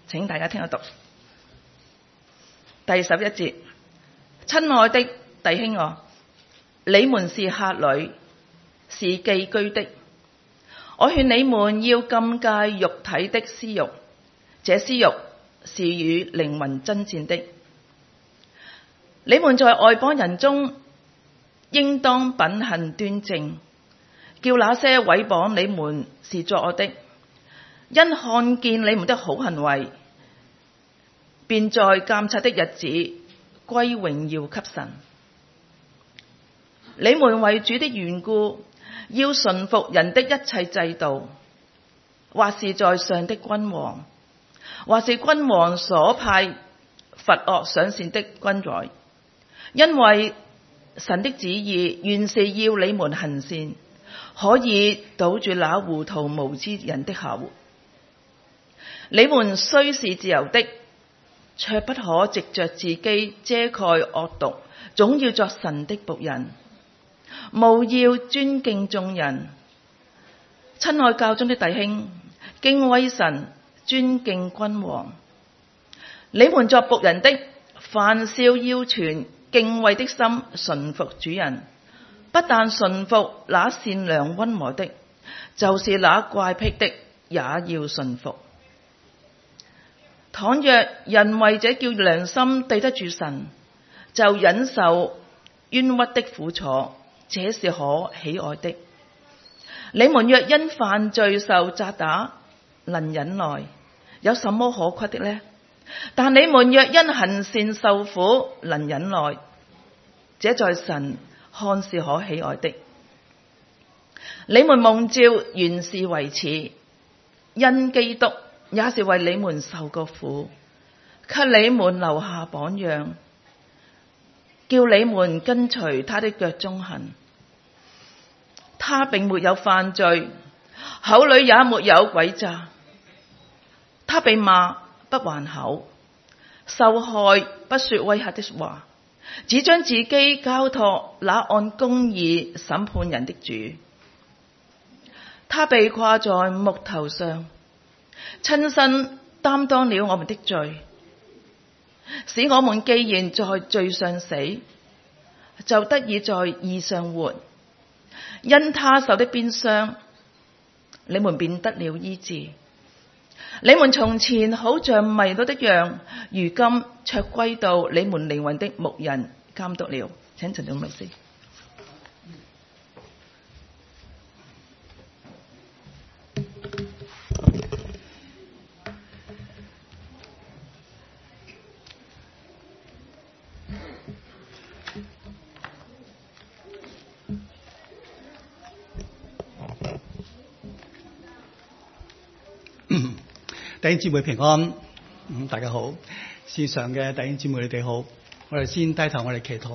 請大家聽我讀第11節。親愛的弟兄啊，你們是客旅，是寄居的。我勸你們要禁戒肉體的私慾，這私慾是與靈魂爭戰的。你們在外邦人中應當品行端正，叫那些毀謗你們是作惡的，因看見你們的好行為，便在監察的日子歸榮耀給神。你們為主的緣故，要順服人的一切制度，或是在上的君王，或是君王所派罰惡賞善的君宰，因為神的旨意原是要你們行善，可以堵住那糊塗無知人的口。你們雖是自由的，卻不可藉着自己遮蓋惡毒，總要作神的僕人。務要尊敬眾人，親愛教中的弟兄，敬畏神，尊敬君王。你們作僕人的，凡事要存敬畏的心，順服主人。不但順服那善良溫和的，就是那怪僻的，也要順服。倘若人為這叫良心對得住神，就忍受冤屈的苦楚，這是可喜愛的。你們若因犯罪受責打，能忍耐，有什麼可誇的呢？但你們若因行善受苦，能忍耐，這在神看是可喜愛的。你們蒙召原是為此，因基督也是為你們受過苦，給你們留下榜樣，叫你們跟隨他的腳蹤行。他並沒有犯罪，口裏也沒有詭詐。他被罵不還口，受害不說威嚇的話，只將自己交託那按公義審判人的主。他被掛在木頭上，親身擔當了我們的罪，使我們既然在罪上死，就得以在義上活。因他受的鞭傷，你們便得了醫治。你們從前好像迷路的羊，如今卻歸到你們靈魂的牧人監督了。請陳總牧師。 弟兄姊妹平安，大家好，線上嘅弟兄姊妹你哋好，我哋先低頭，我哋祈禱。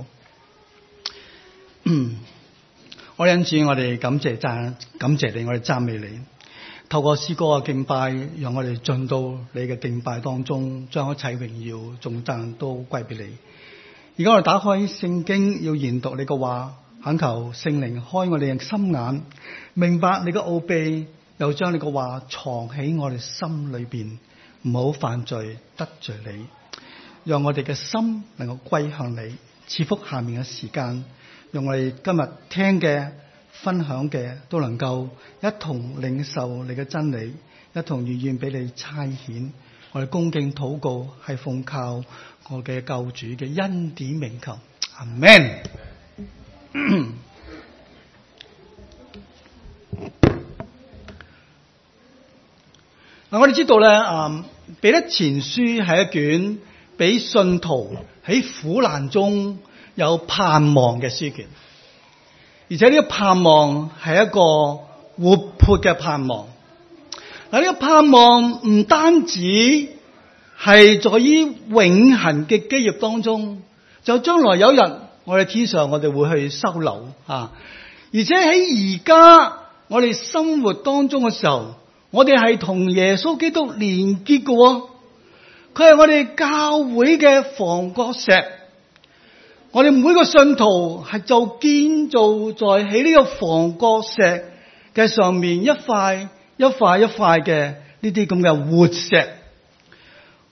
我哋因此我哋感謝你，我哋讚美你。透過詩歌嘅敬拜，讓我哋進到你嘅敬拜當中，將一切榮耀、頌讚都歸俾你。而家我哋打開聖經，要研讀你嘅話，懇求聖靈開我哋嘅心眼，明白你嘅奧秘。又將你個話藏喺我哋心裏邊，唔好犯罪得罪你，讓我哋嘅心能夠歸向你。賜福下面嘅時間，讓我哋今日聽嘅分享嘅都能夠一同領受你嘅真理，一同願意俾你差遣。我哋恭敬禱告，係奉靠我嘅救主嘅恩典名求，阿們。我哋知道咧，彼得前書係一卷俾信徒喺苦難中有盼望嘅書卷，而且呢個盼望係一個活潑嘅盼望。嗱，呢個盼望唔單止係在於永恆嘅基業當中，就將來有一日我哋天上我哋會去收留啊！而且喺而家我哋生活當中嘅時候，我哋係同耶穌基督連結嘅，佢係我哋教會嘅房角石。我哋每個信徒係就建造在喺呢個房角石嘅上面，一塊一塊一塊嘅呢啲咁嘅活石。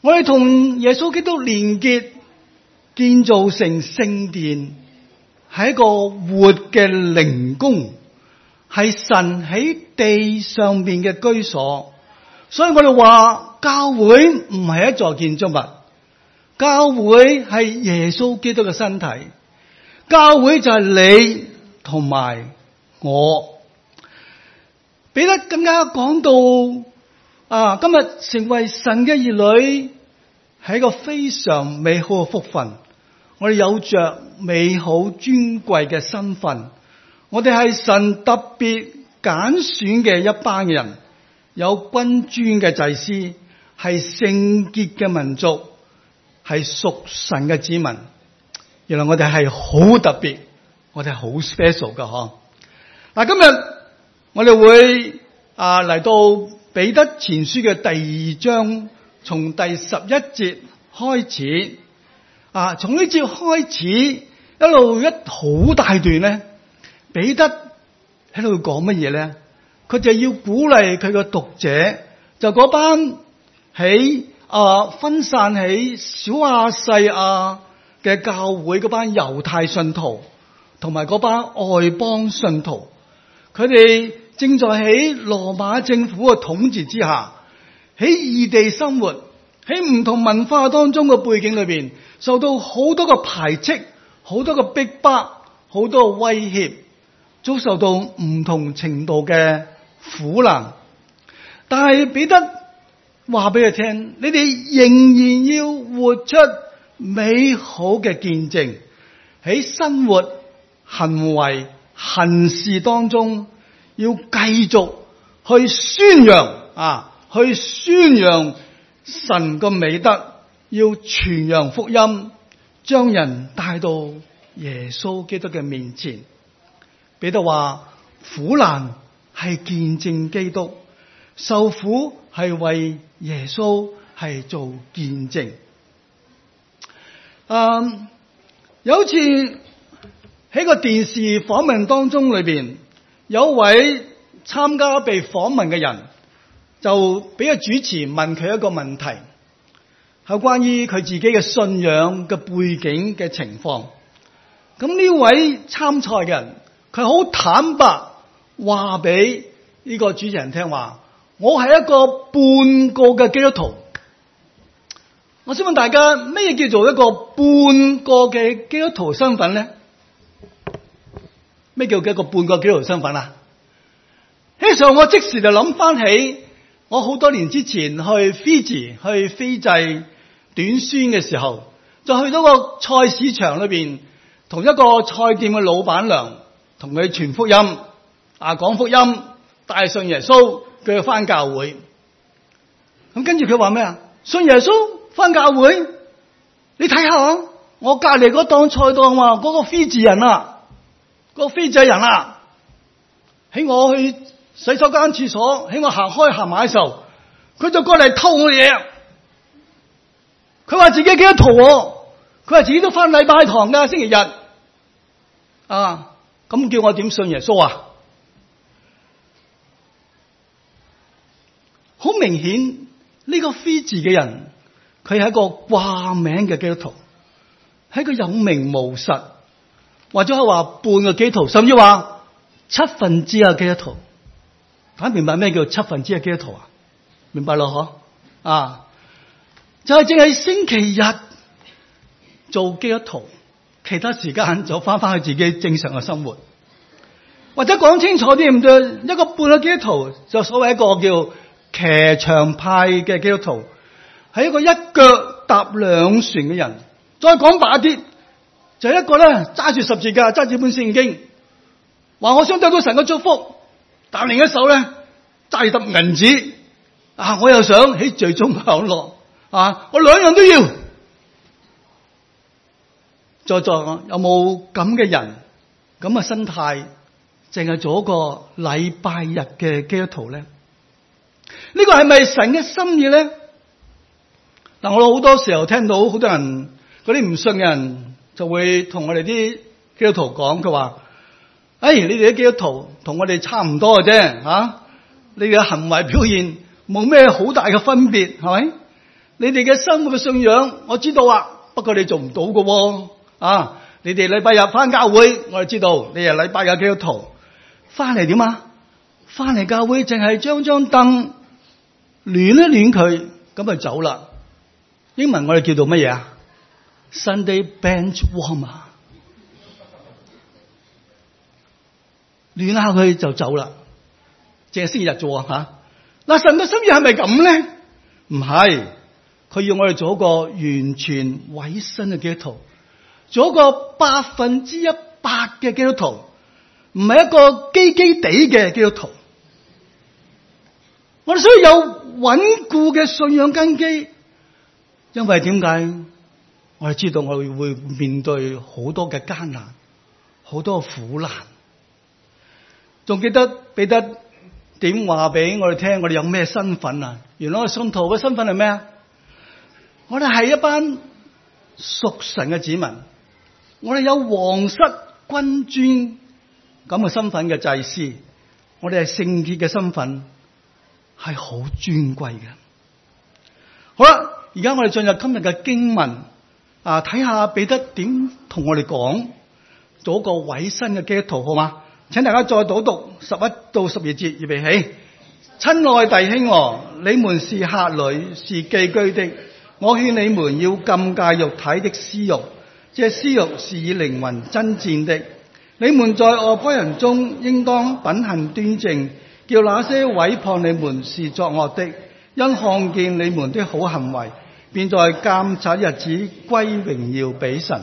我哋同耶穌基督連結，建造成聖殿，係一個活嘅靈宮，係神喺地上面嘅居所。所以我哋話教會唔係一座建築物，教會係耶穌基督嘅身體，教會就係你同埋我。彼得更加講到今日成為神嘅兒女係一個非常美好嘅福分。我哋有着美好尊貴嘅身份，我哋係神特別揀選嘅一班人，有君尊嘅祭司，係聖潔嘅民族，係屬神嘅子民。原來我哋係好特別，我哋係好 special 噶嗬。嗱，今日我哋會嚟到彼得前書嘅第2章，從第11節開始。從呢節開始一路好大段咧，彼得喺度講乜嘢咧？佢就要鼓勵佢個讀者，就嗰班喺分散喺小亞細亞嘅教會嗰班猶太信徒，同埋嗰班外邦信徒，佢哋正在喺羅馬政府嘅統治之下，喺異地生活，喺唔同文化當中嘅背景裏邊，受到好多個排斥，好多個逼迫，好多個威脅，遭受到唔同程度嘅苦難。但係彼得話俾佢聽，你哋仍然要活出美好嘅見證，喺生活、行為、行事當中，要繼續去宣揚神個美德，要傳揚福音，將人帶到耶穌基督嘅面前。彼得話：苦難係見證基督，受苦係為耶穌係做見證。有一次喺個電視訪問當中裏邊，有一位參加被訪問嘅人，就俾個主持問佢一個問題，係關於佢自己嘅信仰嘅背景嘅情況。咁呢位參賽嘅人，佢好坦白話俾呢個主持人聽話：我係一個半個嘅基督徒。我想問大家，咩叫做一個半個嘅基督徒身份咧？咩叫一個半個基督徒身份啊？喺上我即時就諗翻起，我好多年之前去 Fiji 去斐濟短宣嘅時候，就去到個菜市場裏邊，同一個菜店嘅老闆娘同佢傳福音，講福音，帶信耶穌，佢去翻教會。咁跟住佢話咩啊？信耶穌翻教會？你睇下我隔籬嗰檔菜檔話嗰個斐濟人嗰個斐濟人喺我去洗手間廁所，喺我行埋嘅時候，佢就過嚟偷我嘢。佢話自己基督徒，佢話自己都翻禮拜堂噶，星期日。咁叫我點信耶穌啊？好明顯呢個斐濟嘅人，佢係一個掛名嘅基督徒，係一個有名無實，或者係話半個基督徒，甚至話1/7嘅基督徒。大家明白咩叫1/7嘅基督徒啊？明白咯嗬？就係淨係星期日做基督徒，其他時間就翻去自己正常嘅生活。或者講清楚啲咁多，一個半個基督徒就所謂一個叫騎牆派嘅基督徒，係一個一腳踏兩船嘅人。再講白啲，就係一個咧揸住十字架，揸住本聖經，話我想得到神嘅祝福，但另一手咧揸住沓銀紙，我又想喺罪中享樂，我兩樣都要。在座有冇咁嘅人，咁嘅心態，淨係做一個禮拜日嘅基督徒咧？呢個係咪神嘅心意咧？嗱，我好多時候聽到好多人，嗰啲唔信嘅人就會同我哋啲基督徒講，佢話：你哋啲基督徒同我哋差唔多嘅啫，你嘅行為表現冇咩好大嘅分別，係咪？ 你哋嘅生活嘅信仰我知道啊，不過你做唔到㗎喎。啊，你哋禮拜日翻教會，我哋知道你係禮拜日基督徒，翻嚟點啊？翻嚟教會淨係將張凳暖一暖佢，咁就走啦。英文我哋叫做乜嘢啊？ Sunday bench warmer， 暖下佢就走啦。淨係星期日啫吓。嗱，神嘅心意係咪咁咧？唔係，佢要我哋做一個完全委身嘅基督徒，做一個100%嘅基督徒，唔係一個基基地嘅基督徒。我哋需要有穩固嘅信仰根基，因為點解？我哋知道我哋會面對好多嘅艱難，好多苦難。仲記得彼得點話俾我哋聽？我哋有咩身份啊？原來我哋信徒嘅身份係咩啊？我哋係一班屬神嘅子民，我哋有皇室君尊咁嘅身份嘅祭司，我哋係聖潔嘅身份，係好尊貴嘅。好啦，而家我哋進入今日嘅經文啊，睇下彼得點同我哋講做一個委身嘅基督徒，好嗎？請大家再讀11到12節，預備起。親愛弟兄，你們是客旅，是寄居的，我勸你們要禁戒肉體的私欲，這私欲是以靈魂爭戰的。你們在外邦人中應當品行端正，叫那些毀謗你們是作惡的，因看見你們的好行為，便在監察日子歸榮耀俾神。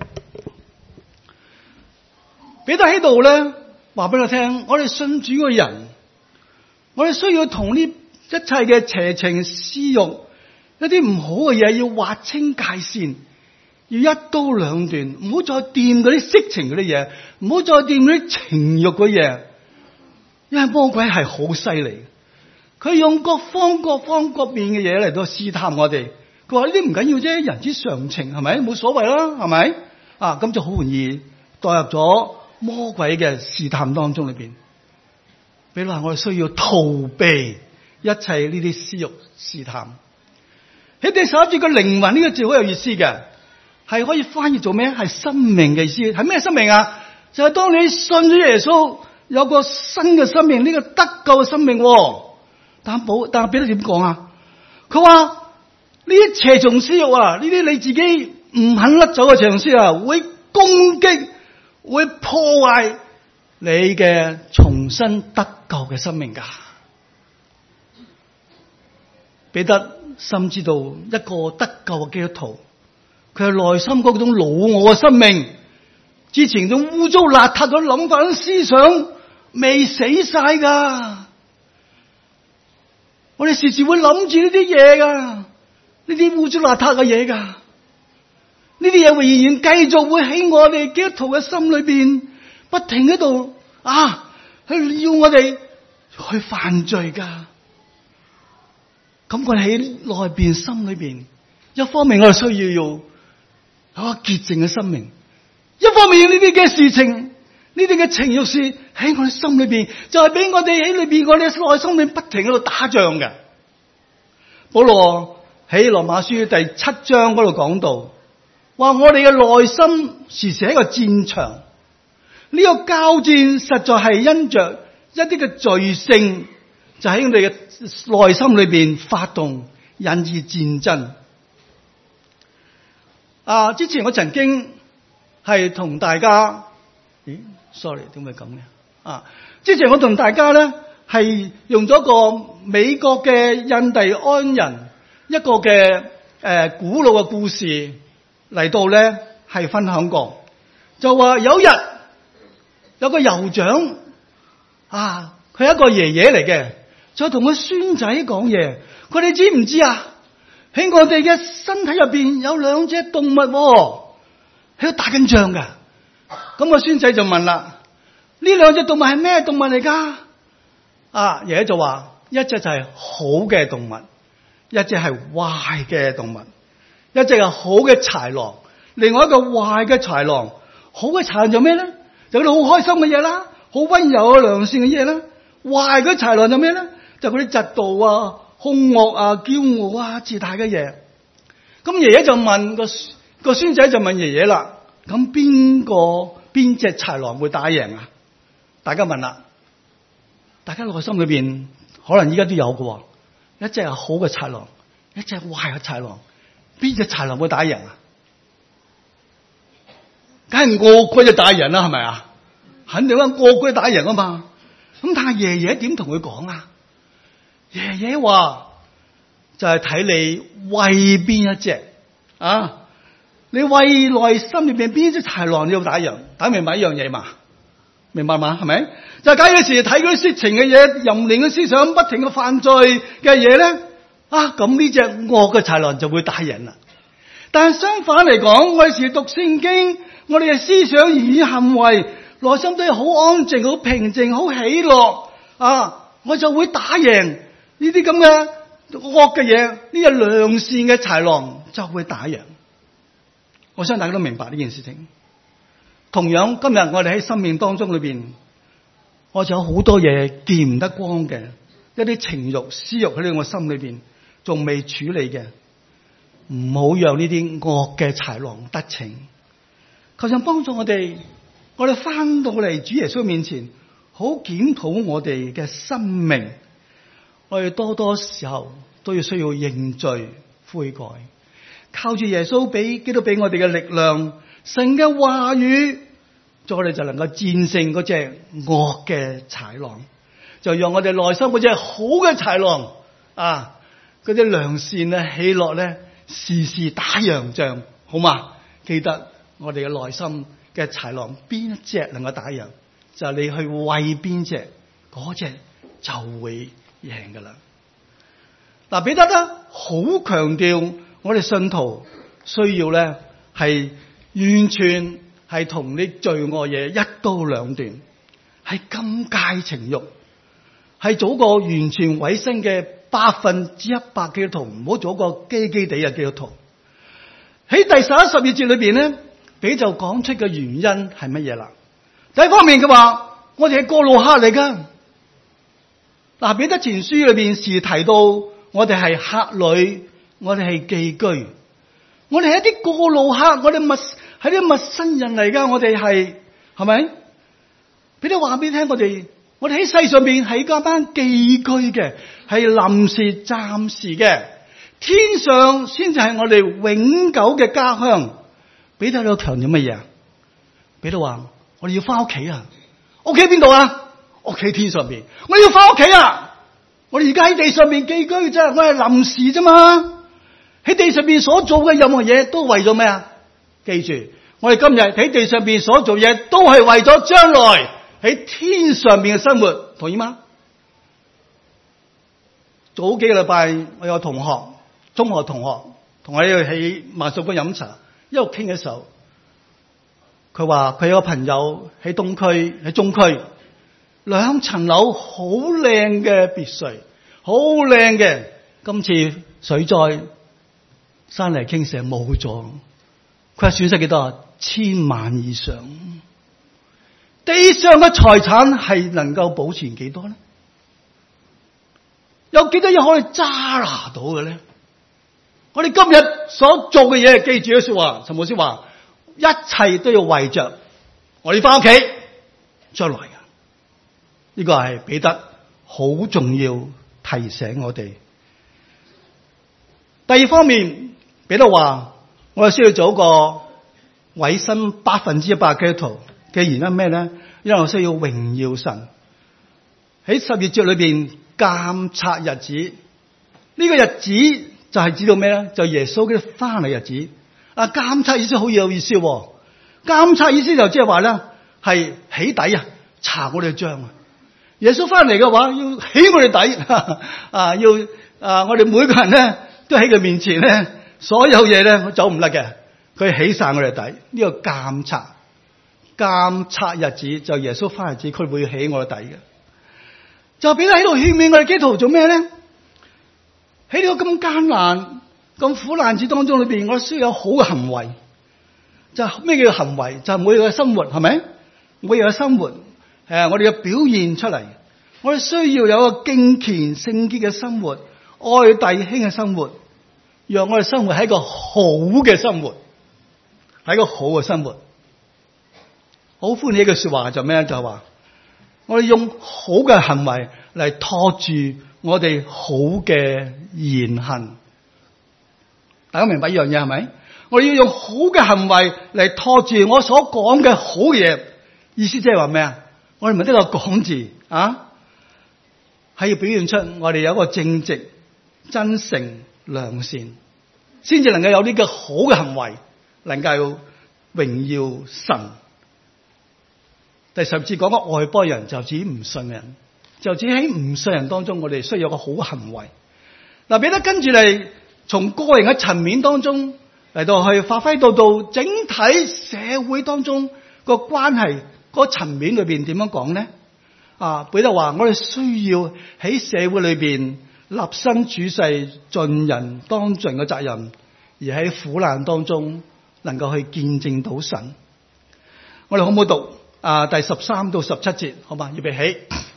彼得喺度咧，話俾我聽，我哋信主嘅人，我哋需要同呢一切嘅邪情私欲，一啲唔好嘅嘢要劃清界線，要一刀兩斷，唔好再掂嗰啲色情嗰啲嘢，唔好再掂嗰啲情欲嘅嘢。因為魔鬼係好犀利，佢用各方面嘅嘢嚟到試探我哋。佢話呢啲唔緊要啫，人之常情，係咪？冇所謂啦，係咪？啊，咁就好容易墮入咗魔鬼嘅試探當中裏邊。比如話我哋需要逃避一切呢啲私欲試探。喺第11節嘅靈魂呢個字好有意思嘅，係可以翻譯做咩？係生命嘅意思。係咩生命啊？就係當你信咗耶穌，有個新嘅生命，呢個得救嘅生命。但係彼得點講啊？佢話呢啲邪從私欲啊，呢啲你自己唔肯甩走嘅邪從私欲啊，會攻擊，會破壞你嘅重新得救嘅生命噶。彼得深知道一個得救嘅基督徒，佢係內心嗰種老我嘅生命，之前種污糟邋遢嘅諗法、思想未死晒噶。我哋時時會諗住呢啲嘢噶，呢啲污糟邋遢嘅嘢噶，呢啲嘢會仍然繼續會喺我哋基督徒嘅心裏邊不停喺度去要我哋去犯罪噶。咁我哋喺內邊心裏邊，一方面我哋需要有一個潔淨嘅生命，一方面呢啲嘅事情，呢啲嘅情欲事喺我哋心裏邊，就係俾我哋喺裏邊，我哋內心裏邊不停喺度打仗嘅。保羅喺羅馬書第7章嗰度講到，話我哋嘅內心時時係一個戰場，呢個交戰實在係因着一啲嘅罪性，就喺我哋嘅內心裏邊發動，引致戰爭。之前我曾經係同大家，sorry， 點會咁嘅？之前我同大家咧係用咗個美國嘅印第安人一個嘅古老嘅故事嚟到咧係分享過，就話有日有個酋長佢係一個爺爺嚟嘅，就同佢孫仔講嘢。佢哋知唔知啊？喺我哋嘅身體入邊有兩隻動物喺度打緊仗噶。咁個孫仔就問啦：呢兩隻動物係咩動物嚟噶？爺爺就話：一隻就係好嘅動物，一隻係壞嘅動物。一隻係好嘅豺狼，另外一個壞嘅豺狼。好嘅豺狼就咩咧？就嗰啲好開心嘅嘢啦，好溫柔良善嘅嘢啦。壞嘅豺狼就咩咧？就嗰啲嫉妒兇惡驕傲自大嘅嘢。 咁爺爺就問個孫仔就問爺爺啦，咁邊隻豺狼會打贏啊？大家問啦，大家內心裏邊可能依家都有嘅，一隻係好嘅豺狼，一隻係壞嘅豺狼，邊隻豺狼會打贏啊？梗係惡嗰隻打贏啦，係咪啊？肯定話惡嗰隻打贏啊嘛。咁但係爺爺點同佢講啊？爺爺話就係睇你餵邊一隻啊！你餵內心裏邊邊一隻豺狼你要打贏，打明白一樣嘢嘛？明白嘛？係咪？就假有時睇嗰啲色情嘅嘢、淫亂嘅思想、不停嘅犯罪嘅嘢咧，咁呢隻惡嘅豺狼就會打贏啦。但係相反嚟講，我哋時讀聖經，我哋嘅思想、言語、行為，內心都係好安靜、好平靜、好喜樂我就會打贏呢啲咁嘅惡嘅嘢，呢隻良善嘅豺狼就會打贏。我相信大家都明白呢件事情。同樣今日我哋喺生命當中裏邊，我仲有好多嘢見唔得光嘅，一啲情慾、私慾喺我心裏邊仲未處理嘅，唔好讓呢啲惡嘅豺狼得逞。求神幫助我哋翻到嚟主耶穌面前，好檢討我哋嘅生命。我哋多多時候都要需要認罪悔改，靠住耶穌基督俾我哋嘅力量，神嘅話語，我哋就能夠戰勝嗰隻惡嘅豺狼，就讓我哋內心嗰隻好嘅豺狼嗰啲良善咧、喜樂咧，時時打贏仗，好嘛？記得我哋嘅內心嘅豺狼邊一隻能夠打贏，就係你去餵邊隻，嗰隻就會贏噶啦。嗱，彼得咧好強調我哋信徒需要咧係完全係同你罪惡嘢一刀兩斷，係禁戒情慾，係做個完全委身嘅100%基督徒，唔好做個基基地嘅基督徒。喺第11、12節裏邊咧，彼得就講出嘅原因係乜嘢啦？第一方面佢話我哋係過路客嚟噶。嗱，彼得前書裏邊時提到我哋係客旅，我哋係寄居，我哋係一啲過路客，我哋係啲陌生人嚟噶，我哋係咪？彼得話俾你聽，我哋喺世上邊係嗰班寄居嘅，係臨時暫時嘅，天上先至係我哋永久嘅家鄉。彼得喺度強調乜嘢啊？彼得話我哋要翻屋企啊！屋企邊度啊？屋企天上邊，我哋要翻屋企啊！我哋而家喺地上邊寄居啫，我係臨時啫嘛。喺地上邊所做嘅任何嘢都為咗咩啊？記住，我哋今日喺地上邊所做嘢都係為咗將來喺天上邊嘅生活，同意嗎？早幾個禮拜，我有個同學，中學同學，同我喺萬壽宮飲茶，一路傾嘅時候，佢話佢有個朋友喺東區、喺中區，2層樓好靚嘅別墅，好靚嘅，今次水災山泥傾瀉冇咗，佢話損失幾多啊？1000萬以上。地上嘅財產係能夠保存幾多呢？有幾多嘢可以揸拿到嘅咧？我哋今日所做嘅嘢，記住一句說話，陳牧師話，一切都要為着我哋翻屋企將來嘅。呢個係彼得好重要提醒我哋。第二方面，彼得話我哋需要做一個委身100%基督徒嘅原因咩咧？因為我需要榮耀神。喺12節裏邊監察日子，呢個日子就係指到咩咧？就耶穌基督翻嚟日子。監察意思好有意思。監察意思就即係話咧，係起底啊，查我哋嘅賬啊。耶穌翻嚟嘅話，要起我哋底要我哋每個人咧都喺佢面前咧，所有嘢咧走唔甩嘅，佢起晒我哋底。呢個監察日子就耶穌翻日子，佢會起我哋底嘅。就俾佢喺度勸勉我哋基督徒做咩咧？喺呢個咁艱難、咁苦難子當中裏邊，我哋需要有好嘅行為。就咩叫行為？就係每日嘅生活，係咪？每日嘅生活，我哋嘅表現出嚟。我哋需要有一個敬虔聖潔嘅生活，愛弟兄嘅生活。 讓我哋生活喺一個好嘅生活，係一個好嘅生活。好歡喜一句說話就咩？就係話我哋用好嘅行為嚟拖住我哋好嘅言行。大家明白呢樣嘢係咪？我哋要用好嘅行為嚟拖住我所講嘅好嘢。意思即係話咩啊？我哋唔係得個講字啊，係要表現出我哋有一個正直、真誠、良善，先至能夠有呢個好嘅行為，能夠榮耀神。第10節講個外邦人就指唔信嘅人，就指喺唔信人當中，我哋需要有個好嘅行為。嗱，彼得跟住嚟從個人嘅層面當中嚟到去發揮到整體社會當中個關係個層面裏邊點樣講呢？彼得話我哋需要喺社會裏邊立身處世，盡人當盡嘅責任，而喺苦難當中能夠去見證到神。我哋好唔好讀第13到17節？好嘛，預備起。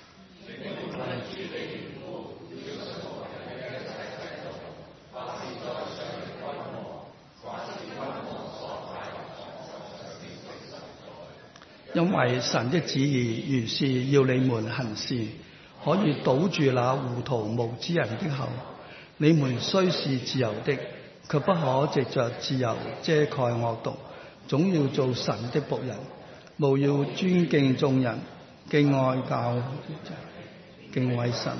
因為神的旨意原是要你們行善，可以堵住那糊塗無知人的口。你們雖是自由的，卻不可藉着自由遮蓋惡毒，總要做神的僕人。務要尊敬眾人，敬愛教，敬畏神。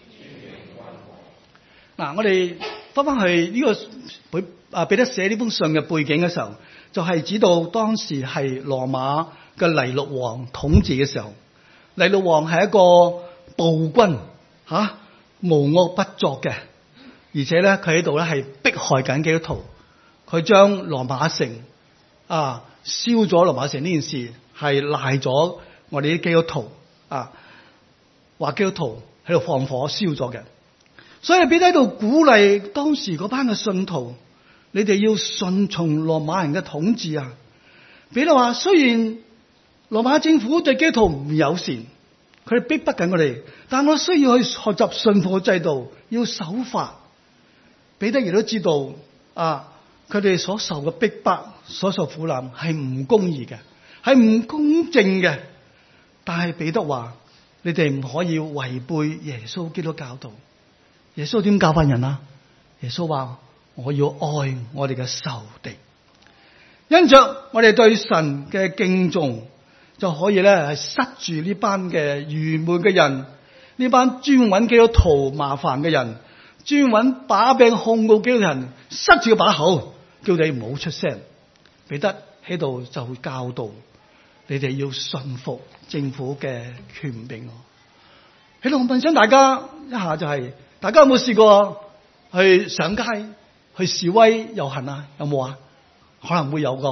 嗱，我哋翻去呢個彼得寫呢封信嘅背景嘅時候，就係指到當時係羅馬嘅尼祿王統治嘅時候。尼祿王係一個暴君，無惡不作嘅，而且咧佢喺度咧係迫害緊基督徒。佢將羅馬城燒咗羅馬城呢件事係賴咗我哋啲基督徒話基督徒喺度放火燒咗嘅。所以彼得喺度鼓勵當時嗰班嘅信徒，你哋要順從羅馬人嘅統治啊！彼得話雖然羅馬政府對基督徒唔友善，佢哋逼不緊我哋，但我需要去學習順服嘅制度，要守法。彼得亦都知道佢哋所受嘅逼迫、所受苦難係唔公義嘅，係唔公正嘅。但係彼得話：你哋唔可以違背耶穌基督教導。耶穌點教訓人啊？耶穌話：我要愛我哋嘅仇敵。因着我哋對神嘅敬重，就可以咧係塞住呢班嘅愚昧嘅人，呢班專揾基督徒麻煩嘅人，專揾把柄控告基督徒人，塞住個把口，叫你唔好出聲。彼得喺度就會教導你哋要順服政府嘅權柄。喺度我問想大家一下，就係大家有冇試過去上街去示威遊行啊？有冇啊？可能會有個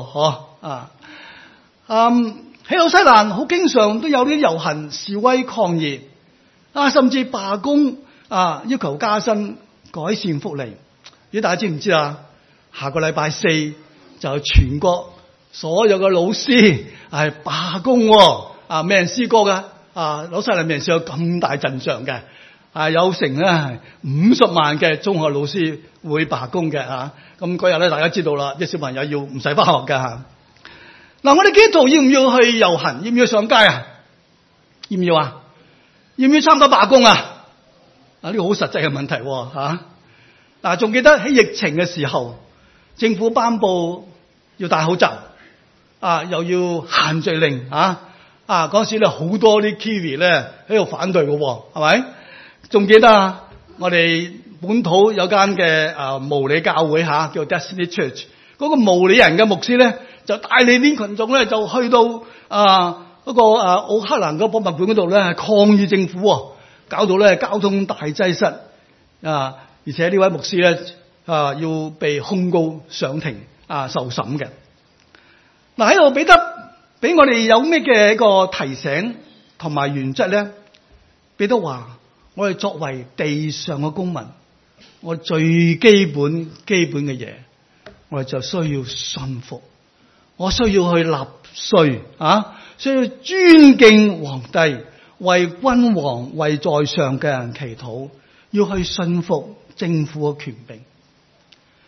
喺紐西蘭好經常都有啲遊行示威抗議甚至罷工要求加薪改善福利。如果大家知唔知啊？下個禮拜4就全國所有嘅老師係罷工咩人試過㗎？紐西蘭咩人試過咁大陣仗嘅？有成咧50萬嘅中學老師會罷工嘅咁嗰日咧，大家知道啦，啲小朋友要唔使返學㗎嗱，我哋基督徒要唔要去遊行？要唔要上街啊？要唔要啊？要唔要參加罷工啊？呢個好實際嘅問題嗱，仲記得喺疫情嘅時候，政府頒布要戴口罩又要限聚令嗰時咧好多啲 Kiwi 咧喺度反對嘅係咪？仲記得我哋本土有間嘅毛里教會叫 Destiny Church， 嗰個毛里人嘅牧師咧就帶領啲群眾咧就去到嗰個奧克蘭嗰博物館嗰度咧抗議政府搞到咧交通大擠塞而且呢位牧師咧要被控告上庭受審嘅。嗱，喺度彼得俾我哋有咩嘅一個提醒同埋原則咧？彼得話：我哋作為地上嘅公民，我最基本嘅嘢，我哋就需要信服。我需要去納稅需要尊敬皇帝，為君王、為在上嘅人祈禱，要去信服政府嘅權柄。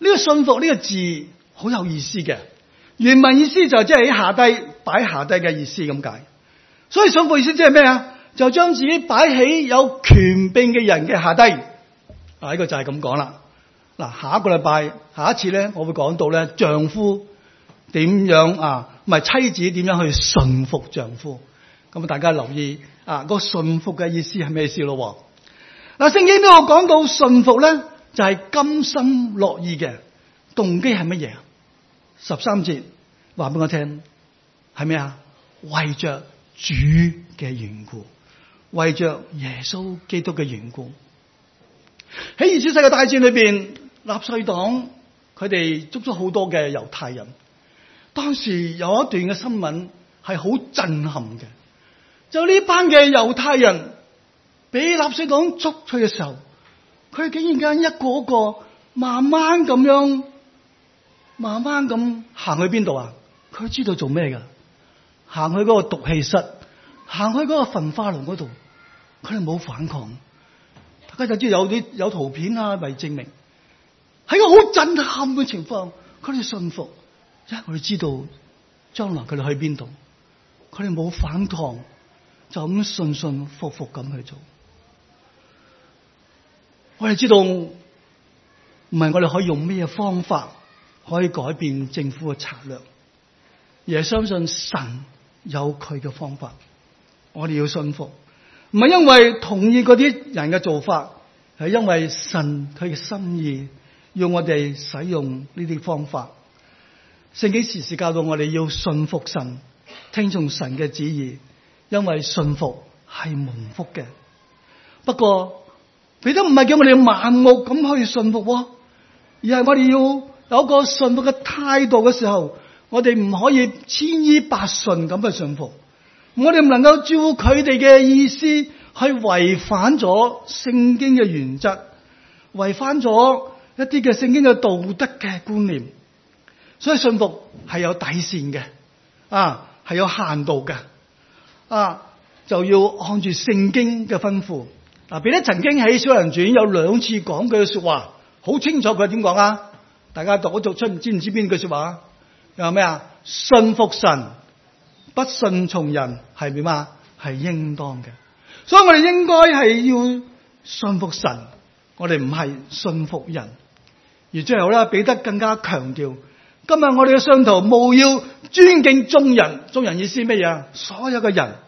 個信服呢個字好有意思嘅，原文意思就即係喺下低擺下低嘅意思咁解。所以信服意思即係咩啊？就將自己擺喺有權柄嘅人嘅下低。呢個就係咁講啦。嗱，下一個禮拜下一次咧，我會講到咧丈夫點樣唔係妻子點樣去順服丈夫。咁大家留意個順服嘅意思係咩意思咯？嗱，聖經都有講到順服咧，就係甘心樂意嘅動機係乜嘢？13節話俾我聽係咩啊？為着主嘅緣故，為着耶穌基督嘅緣故。喺二次世界大戰裏邊，納粹黨佢哋捉咗好多嘅猶太人。當時有一段嘅新聞係好震撼嘅，就呢班嘅猶太人俾納粹黨捉去嘅時候，佢竟然間一個一個慢慢咁行去邊度啊？佢知道做咩噶？行去嗰個毒氣室，行去嗰個焚化爐嗰度，佢哋冇反抗。大家就知有圖片為證明，喺個好震撼嘅情況，佢哋信服，因為佢哋知道將來佢哋去邊度，佢哋冇反抗，就咁信信服服咁去做。我哋知道唔係我哋可以用咩方法可以改變政府嘅策略，而係相信神有佢嘅方法。我哋要信服，唔係因為同意嗰啲人嘅做法，係因為神佢嘅心意要我哋使用呢啲方法。聖經時時教導我哋要信服神，聽從神嘅旨意，因為信服係蒙福嘅。不過彼得唔係叫我哋盲目咁去信服，而係我哋要有個信服嘅態度嘅時候，我哋唔可以千依百順咁去信服。我哋唔能夠照佢哋嘅意思去違反咗聖經嘅原則，違反咗一啲嘅聖經嘅道德嘅觀念。所以信服係有底線嘅，係有限度嘅，就要按住聖經嘅吩咐。彼得曾經喺小人傳有2次講句說話，好清楚佢點講啊？大家讀出知唔知邊句說話？有咩啊？信服神，不順從人係點啊？係應當嘅。所以我哋應該係要信服神，我哋唔係信服人。而最後咧，彼得更加強調，今日我哋嘅信徒務要尊敬眾人。眾人意思咩嘢？所有嘅人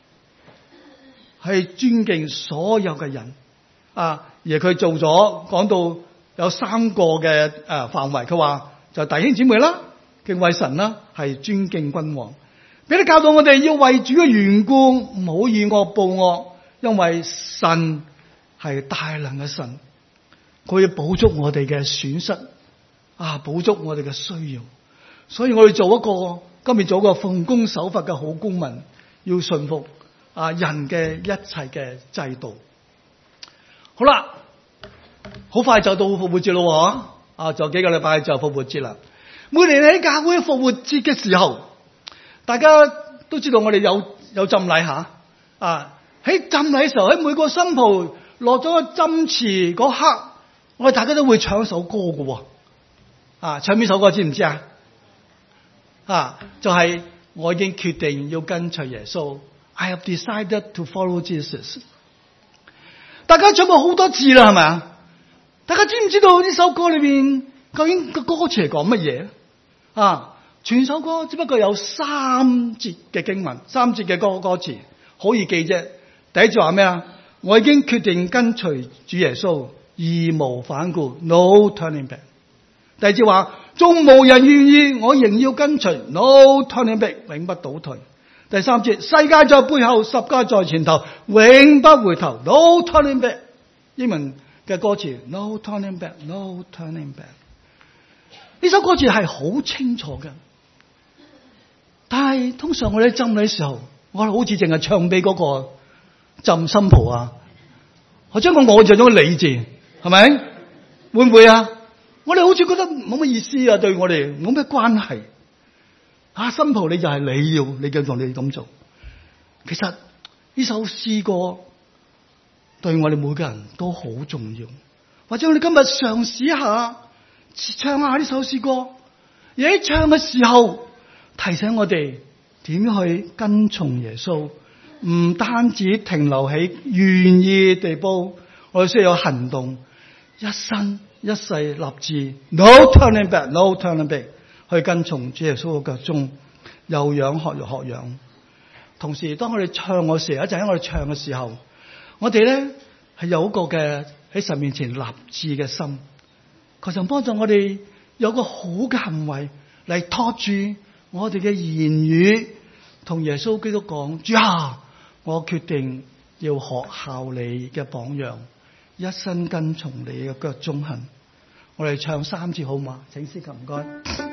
係尊敬所有嘅人而佢做咗講到有3個嘅範圍，佢話就弟兄姊妹啦，敬畏神啦，係尊敬君王。彼得教導我哋要為主嘅緣故，唔好以惡報惡，因為神係大能嘅神，佢要補足我哋嘅損失補足我哋嘅需要。所以我哋今日做一個奉公守法嘅好公民，要順服人嘅一切嘅制度。好啦，好快就到復活節咯，仲有幾個禮拜就復活節啦。每年喺教會復活節嘅時候，大家都知道我哋有浸禮喺浸禮嘅時候，喺每個新抱落咗個浸池嗰刻，我哋大家都會唱一首歌嘅唱邊首歌知唔知就係我已經決定要跟隨耶穌。I have decided to follow Jesus。 大家唱過好多次啦，係咪啊？大家知唔知道呢首歌裏邊究竟個歌詞係講乜嘢全首歌只不過有3節嘅經文，3節嘅歌詞，好易記啫。第一句話咩啊？我已經決定跟隨主耶穌，義無反顧 ，no turning back。第二句話，縱無人願意，我仍要跟隨 ，no turning back， 永不倒退。第三節，世界在背後，十架在前頭，永不回頭 ，no turning back。英文嘅歌詞 ，no turning back，no turning back。呢首歌詞係好清楚嘅，但係通常我哋浸禮嘅時候，我哋好似淨係唱俾嗰個浸新抱我將個我就將個你字，係咪？會唔會我哋好似覺得冇乜意思對我哋冇咩關係。新抱你就係你叫做你咁做。其實呢首詩歌對我哋每個人都好重要。或者我哋今日嘗試一下， 唱下呢首詩歌，而喺唱嘅時候提醒我哋點樣去跟從耶穌，唔單止停留喺願意地步，我哋需要有行動，一生一世立志 ，no turning back，no turning back， 去跟從主耶穌嘅腳蹤，有樣學樣。同時，當我哋唱嘅時候，一陣喺我哋唱嘅時候，我哋咧係有一個嘅喺神面前立志嘅心，求神幫助我哋有個好嘅行為嚟托住我哋嘅言語，同耶穌基督講：主啊，我決定要學效你嘅榜樣，一生跟從你嘅腳蹤行。我哋唱3次好嗎？請司琴唔該。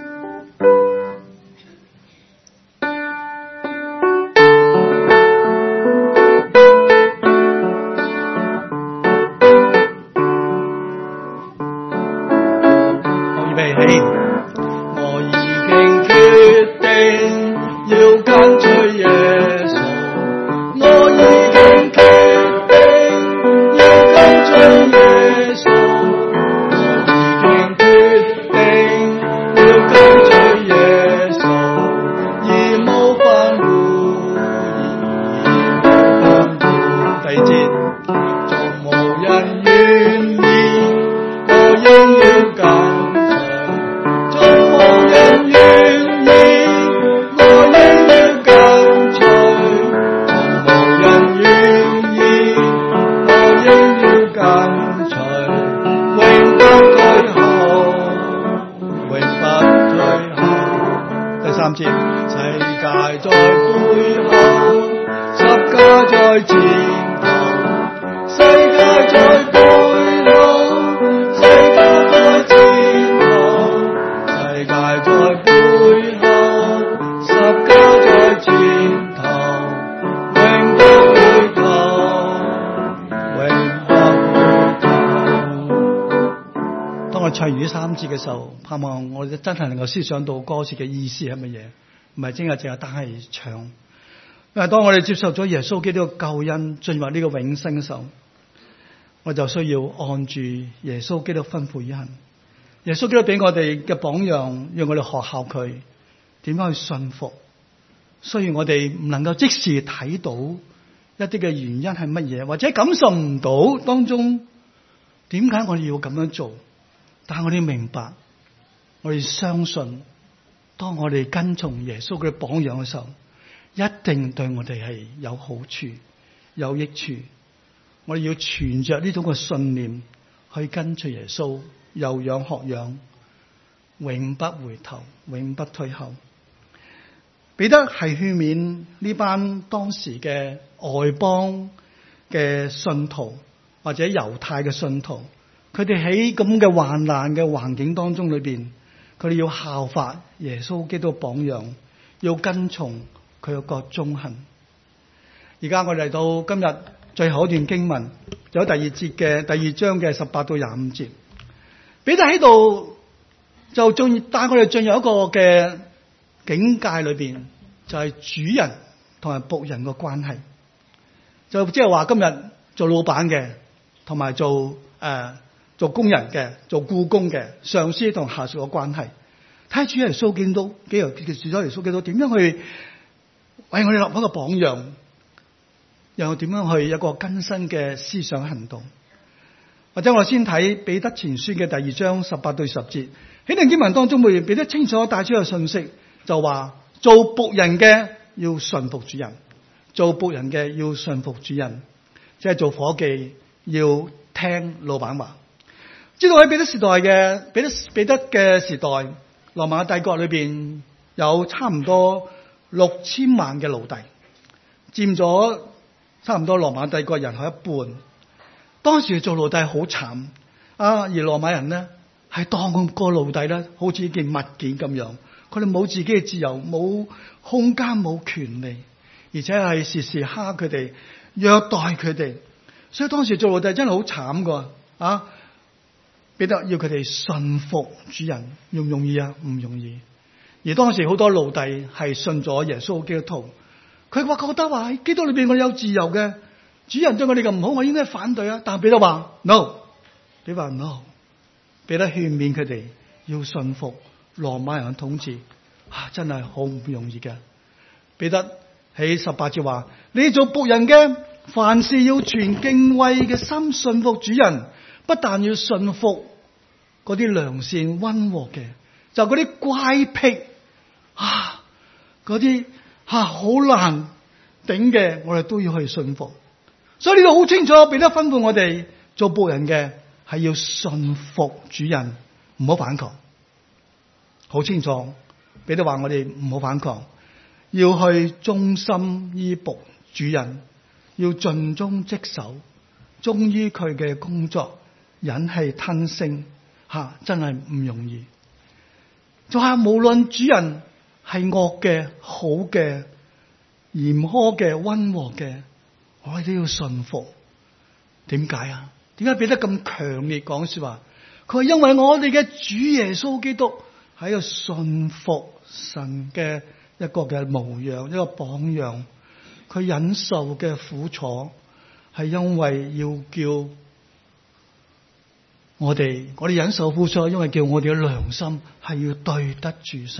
嘅時候，盼望我哋真係能夠思想到歌詞嘅意思係乜嘢，唔係淨係單係唱。因為當我哋接受咗耶穌基督嘅救恩，進入呢個永生嘅時候，我就需要按住耶穌基督吩咐而行。耶穌基督俾我哋嘅榜樣，讓我哋學效佢點樣去信服。雖然我哋唔能夠即時睇到一啲嘅原因係乜嘢，或者感受唔到當中點解我哋要咁樣做。但係我哋明白，我哋相信，當我哋跟從耶穌嘅榜樣嘅時候，一定對我哋係有好處、有益處。我哋要存着呢種嘅信念去跟隨耶穌，有樣學樣，永不回頭，永不退後。彼得係勸勉呢班當時嘅外邦嘅信徒或者猶太嘅信徒。佢哋喺咁嘅患難嘅環境當中裏邊，佢哋要效法耶穌基督榜樣，要跟從佢嘅腳蹤行。而家我哋嚟到今日最後一段經文，有第二章嘅18到25節。彼得喺度就帶我哋進入一個嘅境界裏邊，就係主人同埋僕人嘅關係。就即係話今日做老闆嘅，同埋做工人嘅，做僱工嘅，上司同下屬嘅關係，睇下主耶穌基督，主耶穌基督點樣去為我哋立一個榜樣，又點樣去一個更新嘅思想行動。或者我先睇彼得前書嘅第2章18到10節，喺段經文當中，彼得清楚帶出個信息，就話做僕人嘅要順服主人，做僕人嘅要順服主人，即係做伙計要聽老闆話。知道喺彼得嘅時代，羅馬帝國裏邊有差唔多6000萬嘅奴隸，佔咗差唔多羅馬帝國人口一半。當時做奴隸好慘而羅馬人呢係當個奴隸咧，好似一件物件咁樣，佢哋冇自己嘅自由，冇空間，冇權利，而且係時時蝦佢哋，虐待佢哋。所以當時做奴隸真係好慘噶彼得要佢哋順服主人，容唔容易啊？唔容易。而當時好多奴隸係信咗耶穌基督徒，佢覺得話喺基督裏邊我有自由嘅，主人對我哋咁唔好，我應該反對啊。但係彼得話 no， 彼得話 no， 彼得勸勉佢哋要順服羅馬人嘅統治，真係好唔容易嘅。彼得喺18節話：你做僕人嘅，凡事要存敬畏嘅心順服主人，不但要順服嗰啲良善溫和嘅，就嗰啲乖僻嗰啲好難頂嘅，我哋都要去順服。所以呢度好清楚，彼得吩咐我哋做僕人嘅係要順服主人，唔好反抗。好清楚，彼得話我哋唔好反抗，要去忠心依服主人，要盡忠職守，忠於佢嘅工作，忍氣吞聲，真係唔容易。就係無論主人係惡嘅、好嘅、嚴苛嘅、溫和嘅，我哋都要順服。點解啊？點解彼得咁強烈講說話？佢話因為我哋嘅主耶穌基督係一個順服神嘅一個嘅模樣，一個榜樣。佢忍受嘅苦楚係因為要叫我哋忍受苦楚，因為叫我哋嘅良心係要對得住神。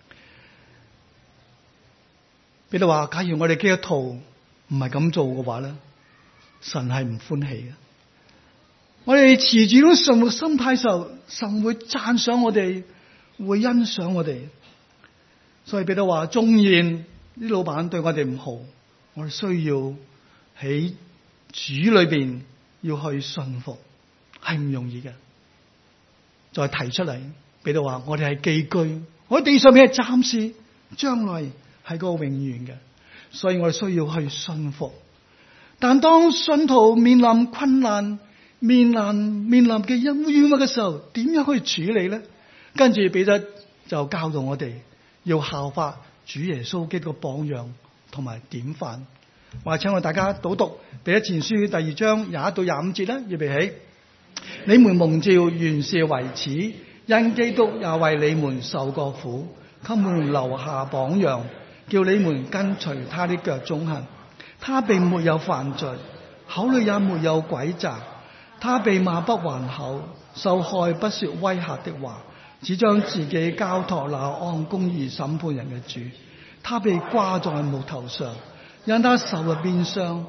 彼得話：假如我哋基督徒唔係咁做嘅話咧，神係唔歡喜嘅。我哋持住呢種順服心態時候，神會讚賞我哋，會欣賞我哋。所以彼得話：縱然啲老闆對我哋唔好，我哋需要喺主裏邊要去順服，係唔容易嘅。再提出嚟，彼得話：我哋係寄居，我喺地上面係暫時，將來係個永遠嘅，所以我哋需要去順服。但當信徒面臨困難、面臨嘅冤屈嘅時候，點樣去處理咧？跟住彼得就教導我哋要效法主耶穌基督嘅榜樣同埋典範。話請我大家讀彼得前書第2章21到25節啦，預備起。你們蒙召原是為此，因基督也為你們受過苦，給你們留下榜樣，叫你們跟隨他的腳蹤行。他並沒有犯罪，口裏也沒有詭詐。他被罵不還口，受害不說威嚇的話，只將自己交託那按公義審判人嘅主。他被掛在木頭上，因他受了鞭傷。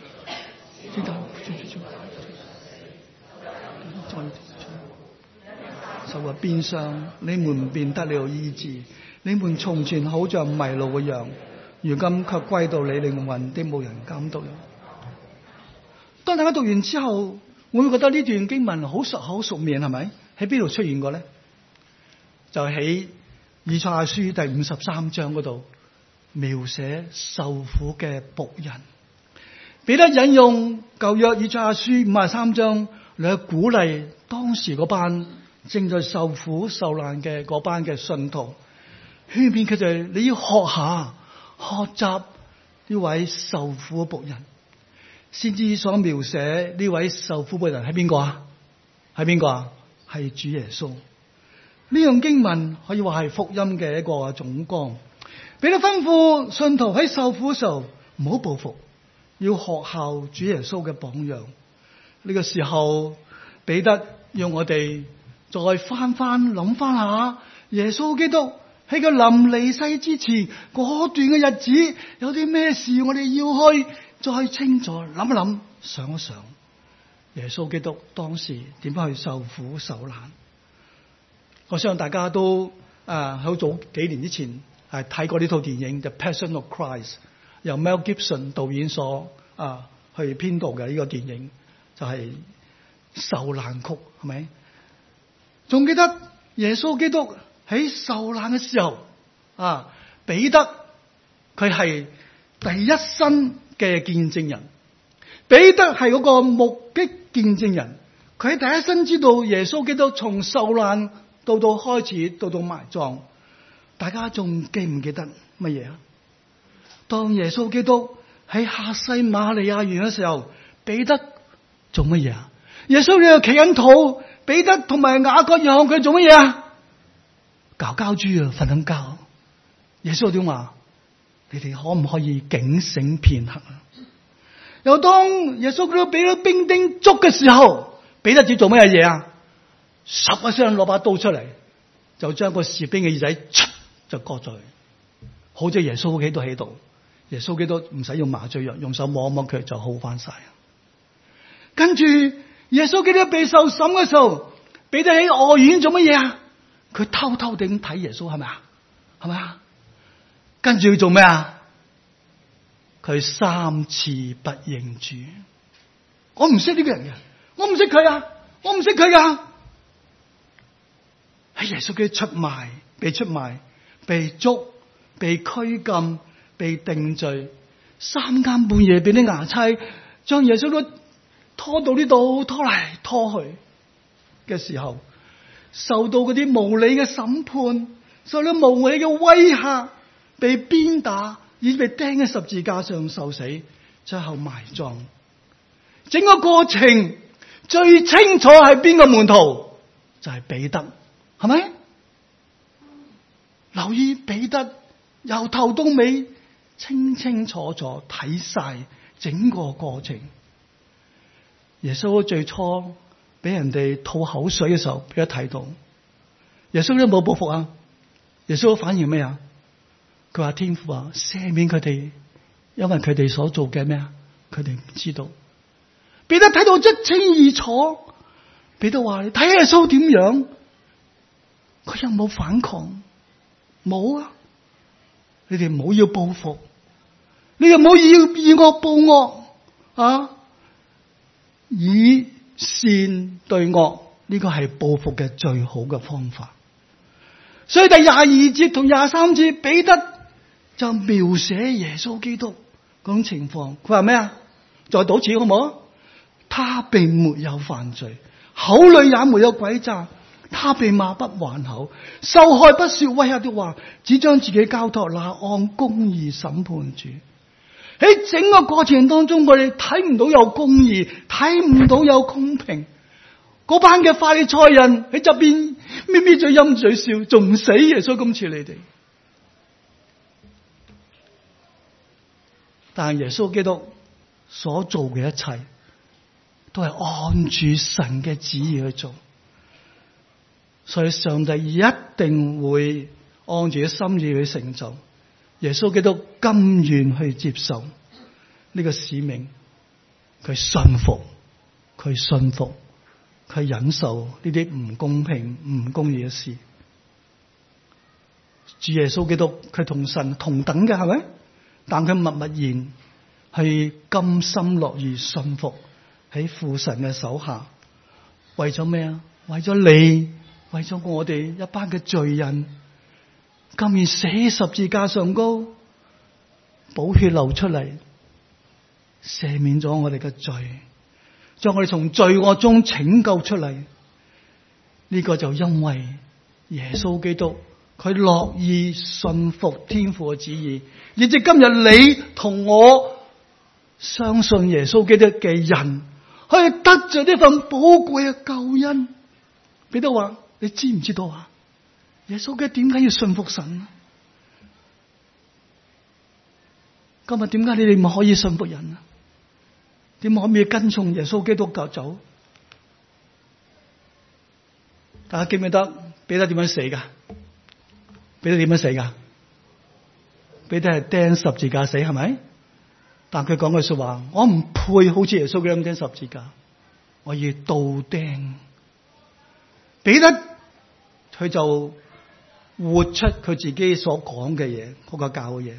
受了鞭傷，你們便得了醫治。你們從前好像迷路嘅羊，如今卻歸到你靈魂的牧人監督了。當大家讀完之後，我會覺得呢段經文好熟口熟面，係咪？喺邊度出現過咧？就喺以賽亞書第53章嗰度描寫受苦嘅僕人。彼得引用舊約以賽亞書53章嚟鼓勵當時嗰班正在受苦受難嘅嗰班嘅信徒，勸勉佢哋你要學習呢位受苦嘅僕人。先知所描寫呢位受苦僕人係邊個啊？係邊個啊？係主耶穌。呢樣經文可以話係福音嘅一個總綱。彼得吩咐信徒喺受苦嘅時候唔好報復，要學效主耶穌嘅榜樣。呢個時候，彼得要我哋再諗翻下耶穌基督喺佢臨離世之前嗰段嘅日子，有啲咩事我哋要去再清楚諗一諗，想一想耶穌基督當時點樣去受苦受難。我相信大家都好早幾年之前係睇過呢套電影《The Passion of Christ》，由 Mel Gibson 導演所去編導嘅呢個電影，就係受難曲，係咪？仲記得耶穌基督喺受難嘅時候，彼得佢係第一身嘅見證人，彼得係嗰個目擊見證人，佢喺第一身知道耶穌基督從受難到開始到埋葬。大家仲記唔記得乜嘢啊？當耶穌基督喺客西馬尼亞園嘅時候，彼得做乜嘢啊？耶穌喺度企緊肚，彼得同埋雅各約翰佢做乜嘢啊？搞豬啊，瞓緊覺。耶穌點話？你哋可唔可以警醒片刻啊？又當耶穌佢俾咗兵丁捉嘅時候，彼得只做乜嘢啊？十一聲攞把刀出嚟， 就將個士兵嘅耳仔就割咗佢，好似耶穌基督喺度，耶穌基督唔使用麻醉藥，用手摸一摸佢就好翻晒。跟住耶穌基督被受審嘅時候，彼得喺外院做乜嘢啊？佢偷偷地睇耶穌，係咪啊？係咪啊？跟住佢做咩啊？佢3次不認主。我唔識呢個人嘅，我唔識佢啊，我唔識佢噶。喺耶穌基督被出賣、被捉、被拘禁、被定罪，3更半夜俾啲衙差將耶穌基督拖到呢度，拖嚟拖去嘅時候，受到嗰啲無理嘅審判，受到無理嘅威嚇，被鞭打，已被釘喺十字架上受死，最後埋葬。整個過程最清楚係邊個門徒？就係彼得，係咪？留意彼得由頭到尾清清楚楚睇晒整個過程。耶穌最初俾人哋吐口水嘅時候，俾佢睇到。耶穌都冇報復啊！耶穌反而咩啊？佢話天父啊，赦免佢哋，因為佢哋所做嘅咩啊？佢哋唔知道。彼得睇到一清二楚。彼得話：你睇耶穌點樣？佢有冇反抗？冇啊！你哋唔好要報復，你哋唔好要以惡報惡啊！以善對惡，呢個係報復嘅最好嘅方法。所以第22節同23節，彼得就描寫耶穌基督嗰種情況。佢話咩啊？再賭錢好唔好？他並沒有犯罪，口裏也沒有詭詐，他被罵不還口，受害不說威嚇的話，只將自己交託那按公義審判主。喺整個過程當中，我哋睇唔到有公義，睇唔到有公平。嗰班嘅法利賽人喺側邊咪咪嘴陰嘴笑，仲唔死耶穌咁似你哋？但係耶穌基督所做嘅一切，都係按住神嘅旨意去做，所以上帝一定會按住佢心意去成就。耶穌基督甘願去接受呢個使命，佢信服，佢忍受呢啲唔公平、唔公義嘅事。主耶穌基督佢同神同等嘅，係咪？但佢默默然係甘心樂意信服喺父神嘅手下，為咗咩啊？為咗你，為咗我哋一班嘅罪人，甘願死十字架上高，寶血流出嚟，赦免咗我哋嘅罪，將我哋從罪惡中拯救出嚟。呢個就因為耶穌基督佢樂意信服天父嘅旨意，以至今日你同我相信耶穌基督嘅人，可以得着呢份寶貴嘅救恩。彼得話：你知唔知道啊？耶穌基督點解要信服神？今日點解你哋唔可以信服人啊？點可以跟從耶穌基督教走？大家記唔記得彼得點樣死噶？彼得點樣死噶？彼得係釘十字架死，係咪？但佢講句說話：我唔配好似耶穌咁釘十字架，我要倒釘。彼得佢就活出佢自己所講嘅嘢，嗰個教嘅嘢。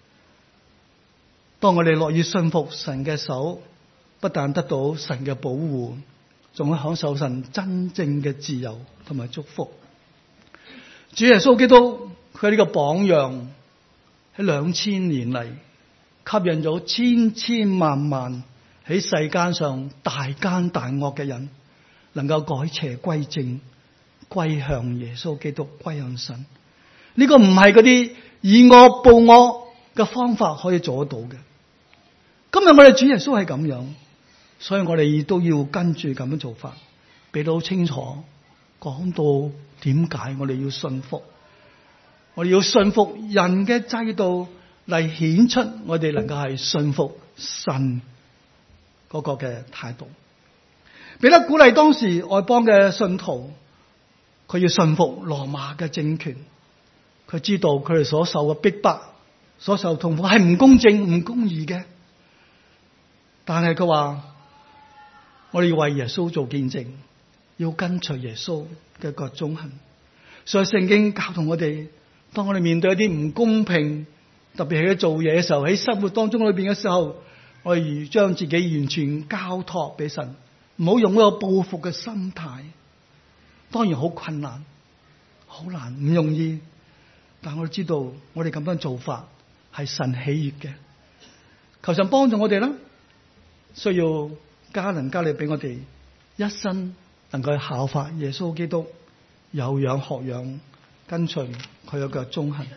當我哋樂意信服神嘅手，不但得到神嘅保護，仲可享受神真正嘅自由同埋祝福。主耶穌基督佢呢個榜樣喺2000年嚟，吸引咗千千萬萬喺世間上大奸大惡嘅人，能夠改邪歸正，歸向耶穌基督，歸向神。呢個唔係嗰啲以惡報惡嘅方法可以做得到嘅。今日我哋主耶穌係咁樣，所以我哋亦都要跟住咁樣做法，俾到清楚講到點解我哋要信服，我哋要信服人嘅制度嚟顯出我哋能夠係信服神嗰個嘅態度。彼得鼓勵當時外邦嘅信徒佢要順服羅馬嘅政權，佢知道佢哋所受嘅逼迫、所受痛苦係唔公正、唔公義嘅。但係佢話：我哋要為耶穌做見證，要跟隨耶穌嘅各種行。所以聖經教導我哋，當我哋面對一啲唔公平，特別係喺做嘢嘅時候，喺生活當中裏邊嘅時候，我哋要將自己完全交託俾神，唔好用一個報復嘅心態。當然好困難，好難，唔容易。但我哋知道，我哋咁樣做法係神喜悅嘅。求神幫助我哋啦，需要加能加力俾我哋，一生能夠效法耶穌基督，有樣學樣，跟隨佢嘅腳蹤行。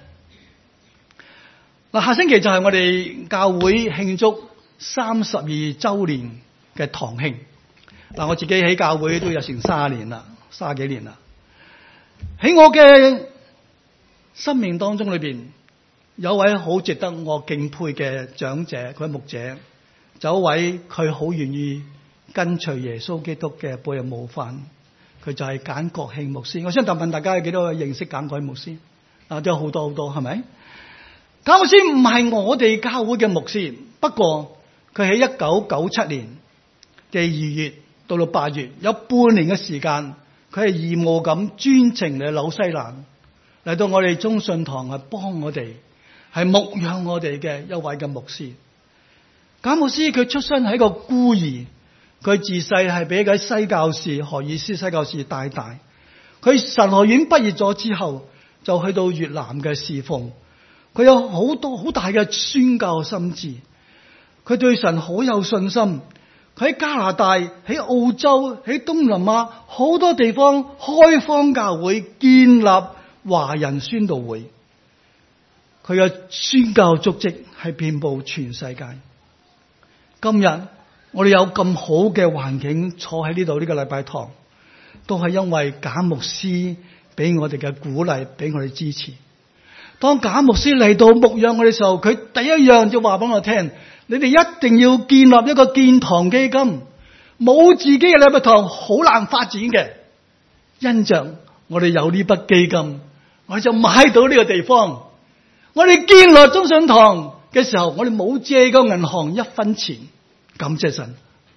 嗱，下星期就係我哋教會慶祝32周年嘅堂慶。嗱，我自己喺教會都有成30年啦，30幾年啦。喺我嘅生命當中裏邊，有位好值得我敬佩嘅長者，佢係牧者，就一位佢好願意跟隨耶穌基督嘅步履模範，佢就係簡國慶牧師。我想問大家有幾多認識簡國慶牧師？都有好多好多，係咪？簡牧師唔係我哋教會嘅牧師，不過佢喺1997年嘅2月到8月，有半年嘅時間，佢係義務咁專程嚟紐西蘭，嚟到我哋中信堂係幫我哋，係牧養我哋嘅一位嘅牧師。簡牧師佢出身係一個孤兒，佢自細係俾個西教士何爾斯西教士帶大。佢神學院畢業咗之後，就去到越南嘅侍奉。佢有好多好大嘅宣教心志，佢對神好有信心。佢喺加拿大、喺澳洲、喺東南亞好多地方開荒教會，建立華人宣道會。佢嘅宣教足跡係遍佈全世界。今日我哋有咁好嘅環境坐喺呢度呢個禮拜堂，都係因為簡牧師俾我哋嘅鼓勵，俾我哋支持。當簡牧師嚟到牧養我哋嘅時候，佢第一樣就話俾我聽：你哋一定要建立一個建堂基金，冇自己嘅禮拜堂好難發展嘅。因着我哋有呢筆基金，我哋就買到呢個地方。我哋建立中信堂嘅時候，我哋冇借過銀行一分錢。感謝神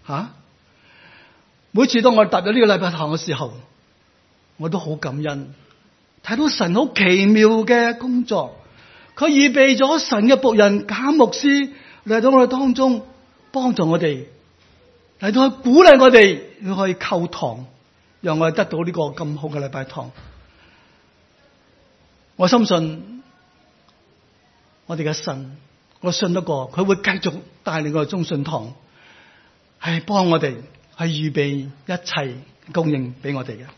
每次當我踏入呢個禮拜堂嘅時候，我都好感恩，睇到神好奇妙嘅工作。佢預備咗神嘅僕人簡牧師嚟到我哋當中，幫助我哋，嚟到去鼓勵我哋要去購堂，讓我哋得到呢個咁好嘅禮拜堂。我深信我哋嘅神，我信得過佢會繼續帶領我哋中信堂，係幫我哋去預備一切供應俾我哋嘅。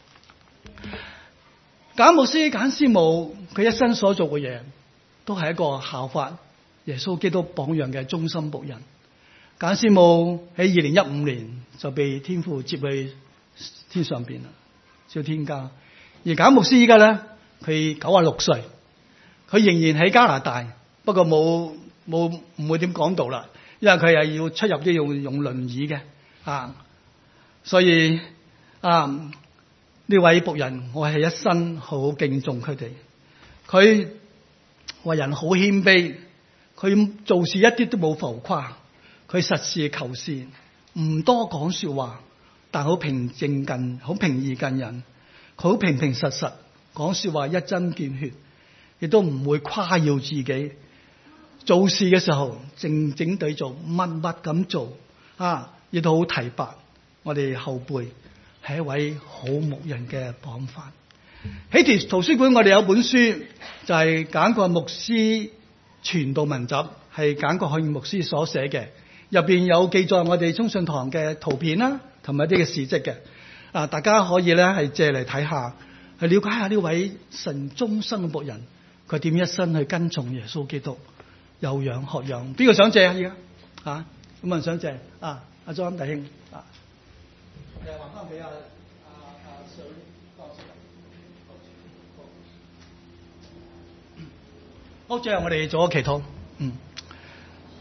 簡牧師簡師母佢一生所做嘅嘢，都係一個效法耶穌基督榜樣嘅忠心僕人。簡師母喺2015年就被天父接去天上邊啦，做天家。而簡牧師依家咧，佢96歲，佢仍然喺加拿大，不過唔會點講道啦，因為佢係要出入都要用輪椅嘅所以呢位僕人，我係一生好敬重佢哋。佢為人好謙卑，佢做事一啲都冇浮誇，佢實事求是，唔多講說話，但好平易近人，佢好平平實實講說話，一針見血，亦都唔會誇耀自己。做事嘅時候靜靜地做，默默咁做亦都好提拔我哋後輩，係一位好牧人嘅榜範。喺圖書館我哋有本書，就係簡國牧師傳道文集，係簡國慶牧師所寫嘅，入邊有記載我哋中信堂嘅圖片啦，同埋一啲嘅事蹟嘅。大家可以咧係借嚟睇下，去了解下呢位神終生嘅僕人，佢點一生去跟從耶穌基督，有樣學樣。邊個想借啊？而家咁人想借阿莊弟兄還翻俾水好，最後我哋做個祈禱。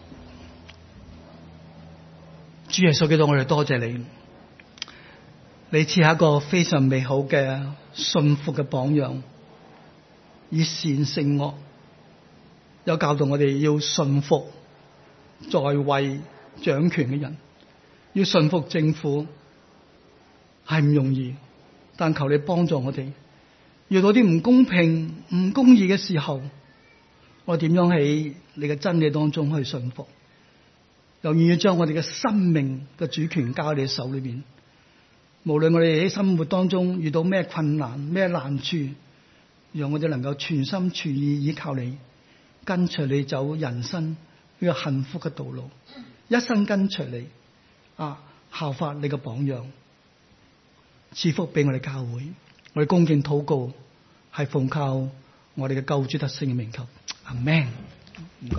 主耶穌基督，我哋多謝你， 你賜下一個非常美好嘅信服嘅榜樣，以善勝惡，有教導我哋要信服在位掌權嘅人，要信服政府係唔容易，但求你幫助我哋，遇到啲唔公平、唔公義嘅時候，我點樣喺你嘅真理當中去信服，又願意將我哋嘅生命嘅主權交喺你手裏邊。無論我哋喺生活當中遇到咩困難、咩難處，讓我哋能夠全心全意依靠你，跟隨你走人生呢個幸福嘅道路，一生跟隨你效法你嘅榜樣，賜福俾我哋教會。我哋恭敬禱告，係奉靠我哋嘅救主得勝嘅名求，阿們。